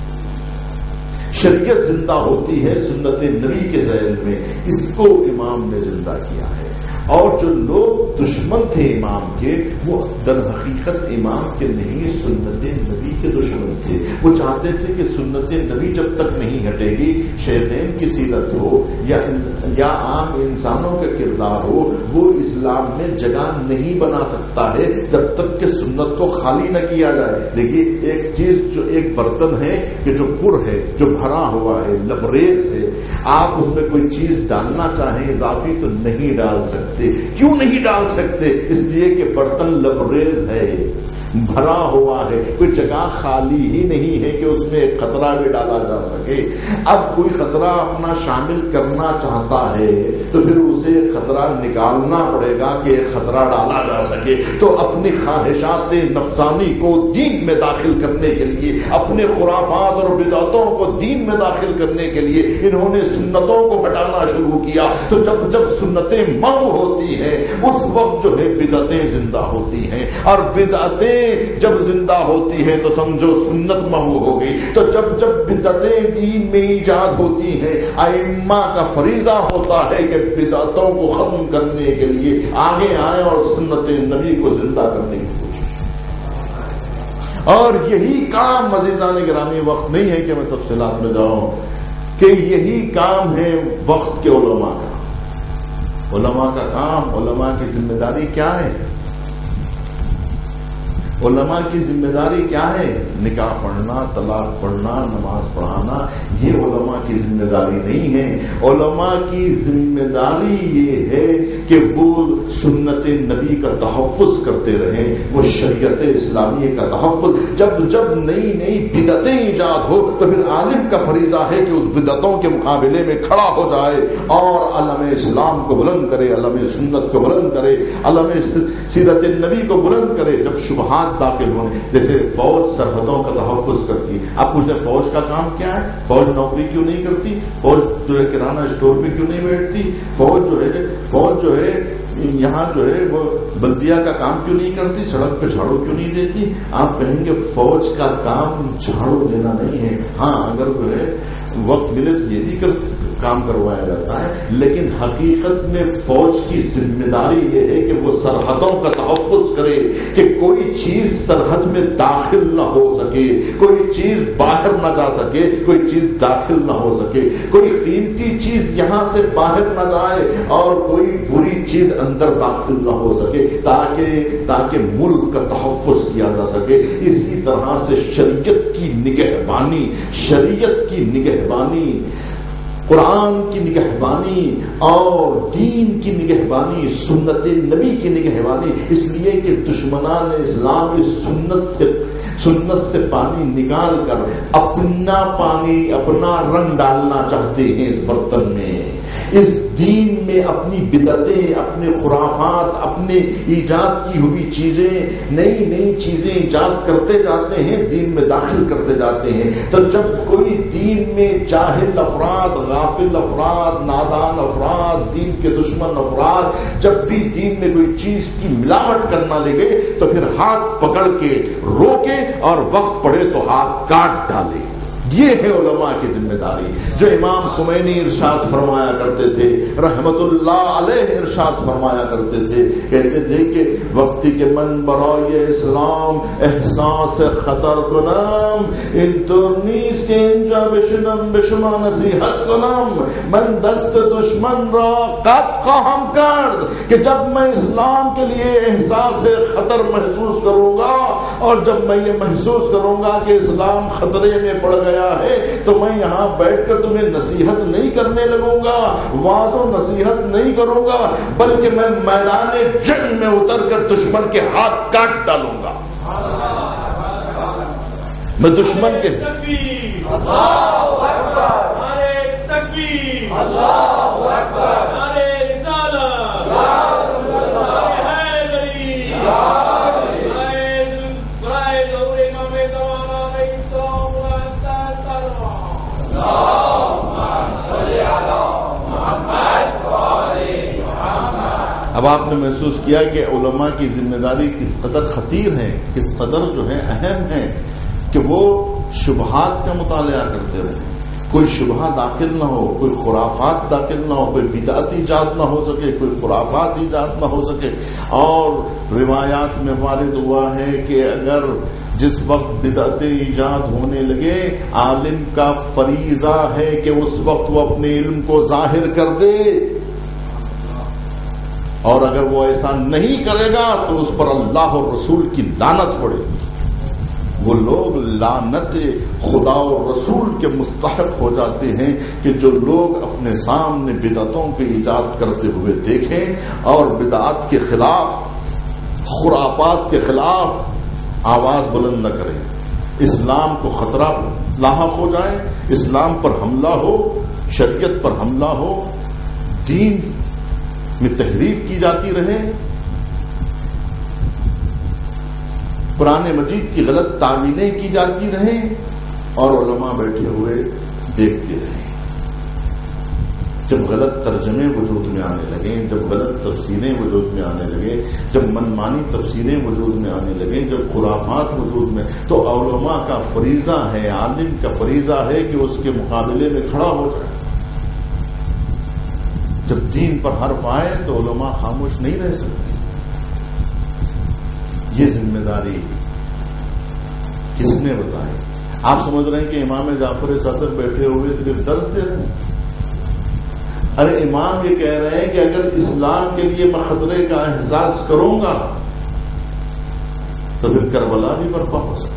شریعت زندہ ہوتی ہے سنت نبی کے ذہن میں۔ اس کو امام نے زندہ کیا ہے، اور جو لوگ دشمن تھے امام کے، وہ در حقیقت امام کے نہیں، سنت نبی کے دشمن تھے۔ وہ چاہتے تھے کہ سنت نبی جب تک نہیں ہٹے گی، شیطان کی سیرت ہو یا یا عام انسانوں کا کردار ہو، وہ اسلام میں جگہ نہیں بنا سکتا ہے جب تک کہ سنت کو خالی نہ کیا جائے۔ دیکھیے، ایک چیز جو ایک برتن ہے کہ جو پر ہے، جو بھرا ہوا ہے، لبریز ہے، آپ اس میں کوئی چیز ڈالنا چاہیں اضافی تو نہیں ڈال سکتے۔ کیوں نہیں ڈال سکتے؟ اس لیے کہ برتن لبریز ہے، بھرا ہوا ہے، کوئی جگہ خالی ہی نہیں ہے کہ اس میں ایک خطرہ بھی ڈالا جا سکے۔ اب کوئی خطرہ اپنا شامل کرنا چاہتا ہے تو پھر اسے خطرہ نکالنا پڑے گا کہ ایک خطرہ ڈالا جا سکے۔ تو اپنی خواہشات نفسانی کو دین میں داخل کرنے کے لیے، اپنے خرافات اور بدعتوں کو دین میں داخل کرنے کے لیے انہوں نے سنتوں کو ہٹانا شروع کیا۔ تو جب جب سنتیں محو ہوتی ہیں، اس وقت جو ہے بدعتیں زندہ ہوتی ہیں، اور بدعتیں جب زندہ ہوتی ہے تو سمجھو سنت محو ہو گئی۔ تو جب جب بدعتیں دین میں ایجاد ہوتی ہیں، ائمہ کا فریضہ ہوتا ہے کہ بدعتوں کو ختم کرنے کے لیے آگے آئیں اور سنت نبی کو زندہ کرنے کی کوشش۔ اور یہی کام عزیزان گرامی، وقت نہیں ہے کہ میں تفصیلات میں جاؤں، کہ یہی کام ہے وقت کے علماء کا۔ علماء کا کام، علماء کی ذمہ داری کیا ہے؟ علماء کی ذمہ داری کیا ہے؟ نکاح پڑھنا، طلاق پڑھنا، نماز پڑھانا، یہ علماء کی ذمہ داری نہیں ہے۔ علماء کی ذمہ داری یہ ہے کہ وہ سنت نبی کا تحفظ کرتے رہیں، وہ شریعت اسلامی کا تحفظ۔ جب جب نئی نئی بدعتیں ایجاد ہو تو پھر عالم کا فریضہ ہے کہ اس بدعتوں کے مقابلے میں کھڑا ہو جائے اور علم اسلام کو بلند کرے، علم سنت کو بلند کرے، علم سیرت نبی کو بلند کرے۔ جب شبہات داخل ہونے، جیسے فوج سرحدوں کا تحفظ کرتی، آپ پوچھتے ہیں فوج کا کام کیا ہے؟ فوج نوکری کیوں نہیں کرتی؟ فوج جو ہے کرانہ اسٹور پہ کیوں نہیں بیٹھتی؟ فوج جو ہے فوج جو ہے یہاں جو ہے وہ بلدیہ کا کام کیوں نہیں کرتی؟ سڑک پہ جھاڑو کیوں نہیں دیتی؟ آپ کہیں گے فوج کا کام جھاڑو دینا نہیں ہے۔ ہاں، اگر جو ہے وقت ملے تو یہ بھی کرتے کام کروایا جاتا ہے، لیکن حقیقت میں فوج کی ذمہ داری یہ ہے کہ وہ سرحدوں کا تحفظ کرے کہ کوئی چیز سرحد میں داخل نہ ہو سکے، کوئی چیز باہر نہ جا سکے، کوئی چیز داخل نہ ہو سکے، کوئی قیمتی چیز یہاں سے باہر نہ جائے اور کوئی بری چیز اندر داخل نہ ہو سکے، تاکہ تاکہ ملک کا تحفظ کیا جا سکے۔ اسی طرح سے شریعت کی نگہبانی، شریعت کی نگہبانی، قرآن کی نگہبانی اور دین کی نگہبانی، سنت نبی کی نگہبانی، اس لیے کہ دشمنان اسلام اس سنت سے سنت سے پانی نکال کر اپنا پانی، اپنا رنگ ڈالنا چاہتے ہیں اس برتن میں، اس دین میں اپنی بدعتیں، اپنے خرافات، اپنے ایجاد کی ہوئی چیزیں، نئی نئی چیزیں ایجاد کرتے جاتے ہیں، دین میں داخل کرتے جاتے ہیں۔ تو جب کوئی دین میں جاہل افراد، غافل افراد، نادان افراد، دین کے دشمن افراد جب بھی دین میں کوئی چیز کی ملاوٹ کرنا لگے تو پھر ہاتھ پکڑ کے روکے اور وقت پڑے تو ہاتھ کاٹ ڈالے۔ یہ ہے علماء کی ذمہ داری، جو امام خمینی ارشاد فرمایا کرتے تھے، رحمت اللہ علیہ ارشاد فرمایا کرتے تھے، کہتے تھے کہ وقتی کے من برائے اسلام احساس خطر کنم، ان ترنیز کے انجا بشنم بشما نصیحت کنم، من دست دشمن را قط خواہم کرد، کہ جب میں اسلام کے لیے احساس خطر محسوس کروں گا اور جب میں یہ محسوس کروں گا کہ اسلام خطرے میں پڑ گیا ہے تو میں یہاں بیٹھ کر تمہیں نصیحت نہیں کرنے لگوں گا، واعظ و نصیحت نہیں کروں گا، بلکہ میں میدان جنگ میں اتر کر دشمن کے ہاتھ کاٹ ڈالوں گا۔ میں دشمن کے اللہ اکبر، نعرہ تکبیر، اللہ اکبر، نعرہ رسالت، یا رسول اللہ، نعرہ حیدری، یا اب آپ نے محسوس کیا کہ علماء کی ذمہ داری کس قدر خطیر ہے، کس قدر جو ہے اہم ہے کہ وہ شبہات کا مطالعہ کرتے رہیں، کوئی شبہ داخل نہ ہو، کوئی خرافات داخل نہ ہو، کوئی بدعت ایجاد نہ ہو سکے، کوئی خرافات ایجاد نہ ہو سکے۔ اور روایات میں وارد ہوا ہے کہ اگر جس وقت بدعتیں ایجاد ہونے لگے، عالم کا فریضہ ہے کہ اس وقت وہ اپنے علم کو ظاہر کر دے، اور اگر وہ ایسا نہیں کرے گا تو اس پر اللہ اور رسول کی لعنت پڑے گی۔ وہ لوگ لعنت خدا اور رسول کے مستحق ہو جاتے ہیں کہ جو لوگ اپنے سامنے بدعتوں کے ایجاد کرتے ہوئے دیکھیں اور بدعات کے خلاف، خرافات کے خلاف آواز بلند نہ کریں، اسلام کو خطرہ لاحق ہو جائے، اسلام پر حملہ ہو، شریعت پر حملہ ہو، دین میں تحریف کی جاتی رہے، قرآن مجید کی غلط تعویلیں کی جاتی رہیں اور علماء بیٹھے ہوئے دیکھتے رہیں۔ جب غلط ترجمے وجود میں آنے لگے، جب غلط تفسیریں وجود میں آنے لگے، جب منمانی تفسیریں وجود میں آنے لگے، جب خرافات وجود میں، تو علماء کا فریضہ ہے، عالم کا فریضہ ہے کہ اس کے مقابلے میں کھڑا ہو جائے۔ جب دین پر حرف آئے تو علماء خاموش نہیں رہ سکتے۔ یہ ذمہ داری کس نے بتائی؟ آپ سمجھ رہے ہیں کہ امام جعفر صادق بیٹھے ہوئے صرف درس دے رہے ہیں؟ ارے امام یہ کہہ رہے ہیں کہ اگر اسلام کے لیے میں خطرے کا احساس کروں گا تو پھر کربلا بھی برپا ہو سکتا ہے۔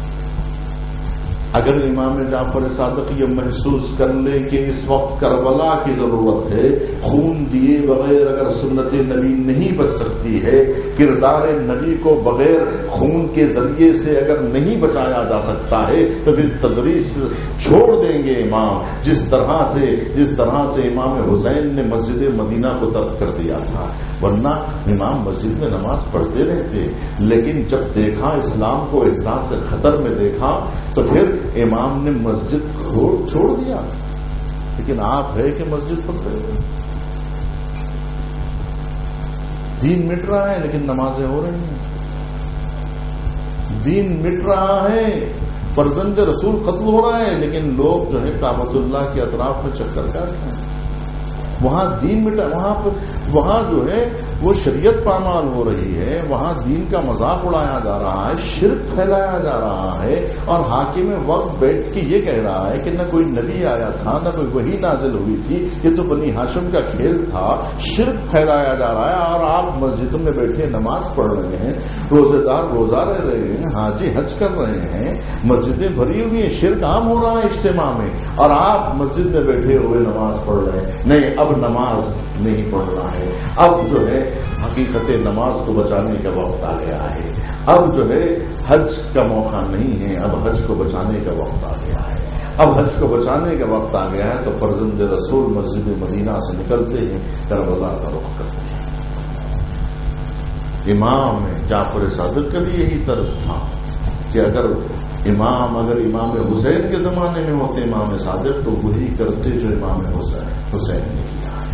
اگر امام جعفر صادق یہ محسوس کر لے کہ اس وقت کربلا کی ضرورت ہے، خون دیے بغیر اگر سنت نبی نہیں بچ سکتی ہے، کردار نبی کو بغیر خون کے ذریعے سے اگر نہیں بچایا جا سکتا ہے، تو پھر تدریس چھوڑ دیں گے امام، جس طرح سے جس طرح سے امام حسین نے مسجد مدینہ کو ترک کر دیا تھا۔ ورنہ امام مسجد میں نماز پڑھتے رہتے، لیکن جب دیکھا اسلام کو احساس سے خطر میں دیکھا تو پھر امام نے مسجد چھوڑ دیا۔ لیکن آپ ہے کہ مسجد پڑھ رہے ہیں، دین مٹ رہا ہے لیکن نمازیں ہو رہی ہیں، دین مٹ رہا ہے فرزند رسول قتل ہو رہا ہے لیکن لوگ جو ہے کعبۃ اللہ کے اطراف میں چکر کاٹتے ہیں، وہاں دین مٹا، وہاں پر وہاں جو ہے وہ شریعت پامال ہو رہی ہے، وہاں دین کا مذاق اڑایا جا رہا ہے، شرک پھیلایا جا رہا ہے، اور حاکم وقت بیٹھ کے یہ کہہ رہا ہے کہ نہ کوئی نبی آیا تھا، نہ کوئی وحی نازل ہوئی تھی، یہ تو بنی ہاشم کا کھیل تھا، شرک پھیلایا جا رہا ہے، اور آپ مسجدوں میں بیٹھے نماز پڑھ رہے ہیں، روزے دار روزہ رہ رہے ہیں، حاجی حج کر رہے ہیں، مسجدیں بھری ہوئی ہیں، شرک عام ہو رہا ہے اجتماع میں، اور آپ مسجد میں بیٹھے ہوئے نماز پڑھ رہے ہیں۔ نہیں، اب نماز نہیں پڑھنا ہے، اب جو ہے حقیقت نماز کو بچانے کا وقت آ گیا ہے، اب جو ہے حج کا موقع نہیں ہے، اب حج کو بچانے کا وقت آ گیا ہے، اب حج کو بچانے کا وقت آ گیا ہے۔ تو فرزند رسول مسجد مدینہ سے نکلتے ہیں، کربلا کا رخ کرتے ہیں۔ امام جعفر صادق کا بھی یہی طرز تھا کہ اگر امام اگر امام حسین کے زمانے میں ہوتے امام صادق، تو وہی کرتے جو امام حسین حسین نے کیا ہے۔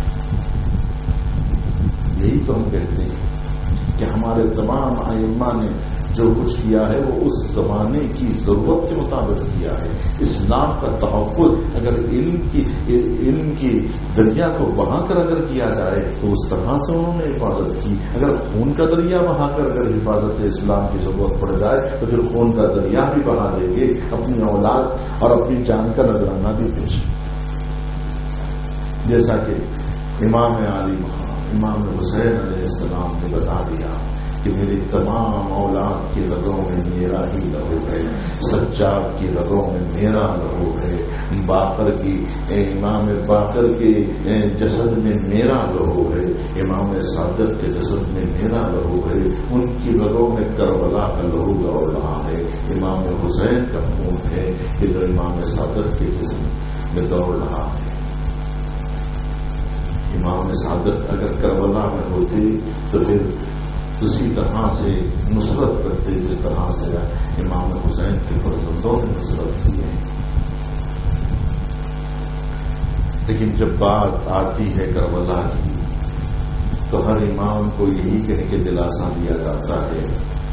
یہی تو ہم کہتے ہیں کہ ہمارے تمام ائمہ نے جو کچھ کیا ہے وہ اس زمانے کی ضرورت کے مطابق کیا ہے۔ اسلام کا تحفظ اگر علم کی علم کی دریا کو بہا کر اگر کیا جائے تو اس طرح سے انہوں نے حفاظت کی، اگر خون کا دریا بہا کر اگر حفاظت اسلام کی ضرورت پڑ جائے تو پھر خون کا دریا بھی بہا دیں گے، اپنی اولاد اور اپنی جان کا نذرانہ بھی پیش، جیسا کہ امام علی مقام امام حسین علیہ السلام نے بتا دیا کہ میری تمام اولاد کی رگوں میں میرا ہی لہو ہے، سجاد کی رگوں میں میرا لہو ہے، باقر کی امام باقر کے جسد میں میرا لہو ہے، امام صادق کے جسد میں میرا لہو ہے، ان کی رگوں میں کربلا کا لہو دوڑ رہا ہے، امام حسین کا خون ہے کہ جو امام صادق کے جسم میں دوڑ رہا ہے۔ امام صادق اگر کربلا میں ہوتے تو پھر اسی طرح سے نصرت کرتے جس طرح سے امام حسین کے فرزندوں نے نصرت کی ہے۔ لیکن جب بات آتی ہے کربلا کی تو ہر امام کو یہی کہہ کے دلاسا دیا جاتا ہے،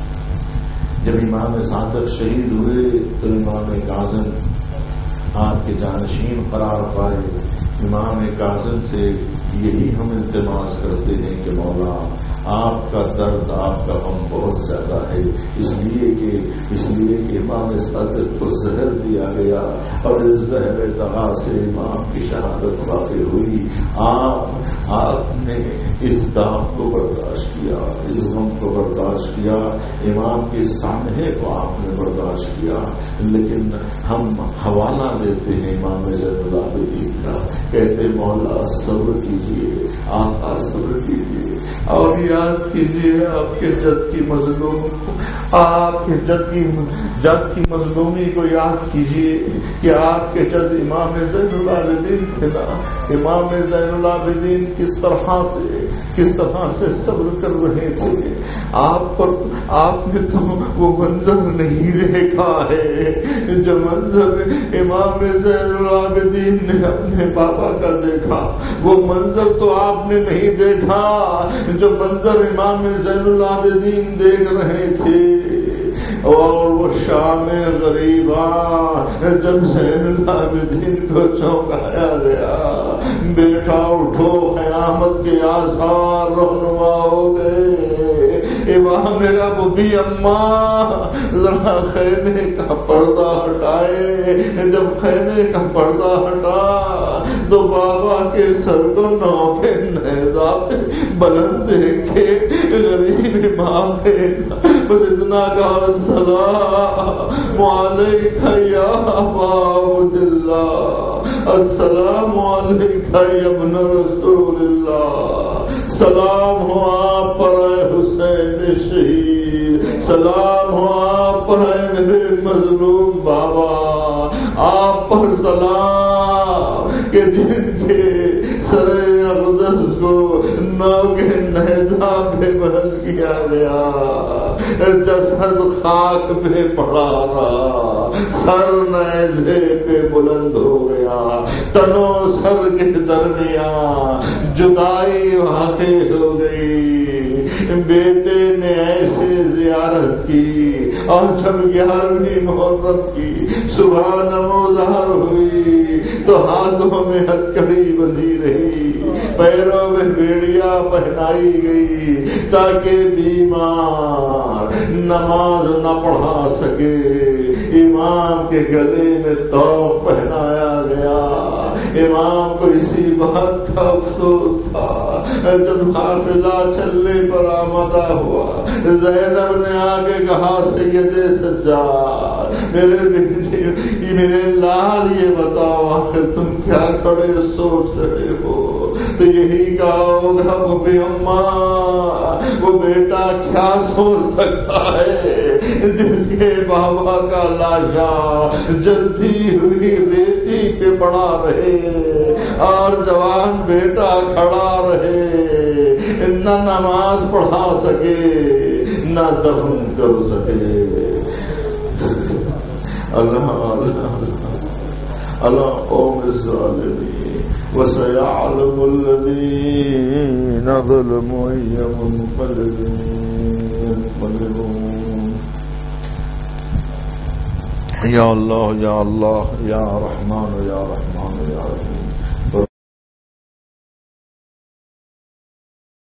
جب امام صادق شہید ہوئے تو امام کاظم آپ کے جانشین قرار پائے۔ امام کاظم سے یہی ہم التماس کرتے ہیں کہ مولا آپ کا درد آپ کا غم بہت زیادہ ہے، اس لیے کہ اس لیے کہ امام صادق کو زہر دیا گیا اور اس زہر دغا سے امام کی شہادت واقع ہوئی۔ آپ آپ نے اس داغ کو برداشت کیا، اس غم کو برداشت کیا، امام کے سامنے کو آپ نے برداشت کیا، لیکن ہم حوالہ دیتے ہیں امام زین العابدین کا، کہتے مولا صبر کیجیے، آقا صبر کیجیے، اور یاد کیجیے آپ کے جد کی مظلوم آپ کے جد کی جد کی مظلومی کو یاد کیجیے کہ آپ کے جد امام زین العابدین تھے نا، امام زین العابدین کس طرح سے کس طرح سے صبر کر رہے تھے۔ آپ پر آپ نے تو وہ منظر نہیں دیکھا ہے جو منظر امام زین العابدین نے اپنے بابا کا دیکھا، وہ منظر تو آپ نے نہیں دیکھا جو منظر امام زین العابدین دیکھ رہے تھے۔ اور وہ شام غریباں جب زین العابدین کو چونکایا گیا، بیٹا اٹھو قیامت کے آثار رہنما ہو گئے، امام نے کہا بوبی اماں ذرا خیمے کا پردہ ہٹائے، جب خیمے کا پردہ ہٹا تو بابا کے سر کو نو کے نیزہ پہ بلند دیکھے، غریب امام نے بس اتنا کہا السلام علیکہ یا ابا عبداللہ، السلام علیکہ یا ابن رسول اللہ، سلام ہو آپ پر اے حسین شہید، سلام ہو آپ پر اے میرے مظلوم بابا، آپ پر سلام کہ جن کے سر اقدس کو نو کے نیزہ پہ بلند کیا گیا، جسد خاک پہ پڑا رہا، سر نیزے پہ بلند ہو گیا، تنو سر کے درمیان جدائی واقع ہو گئی، بیٹے نے ایسے زیارت کی اور جب گیارہویں محرم کی صبح نمودار ہوئی تو ہاتھوں میں ہتھکڑی بندھی رہی، پیروں میں بیڑیاں پہنائی گئی تاکہ بیمار نماز نہ پڑھا سکے۔ امام کے گلے میں توق پہنایا گیا۔ امام کو اسی بات کا افسوس تھا جب قافلہ چلنے پر آمدہ ہوا، زینب نے آگے کہا سید سجاد میرے بیٹے میرے لال یہ بتاؤ آخر تم کیا کھڑے سوچ رہے ہو؟ تو یہی کہا ہوگا وہ بے اماں وہ بیٹا کیا سوچ سکتا ہے جس کے بابا کا لاشا جلتی ہوئی ریتی پہ پڑا رہے اور جوان بیٹا کھڑا رہے، نہ نماز پڑھا سکے نہ دفن کر سکے۔ اللہ اللہ اللہ قوم الظالمین وسيعلم الذين ظلموا أي منقلب ينقلبون۔ یا اللہ یا اللہ یا رحمان یا رحمان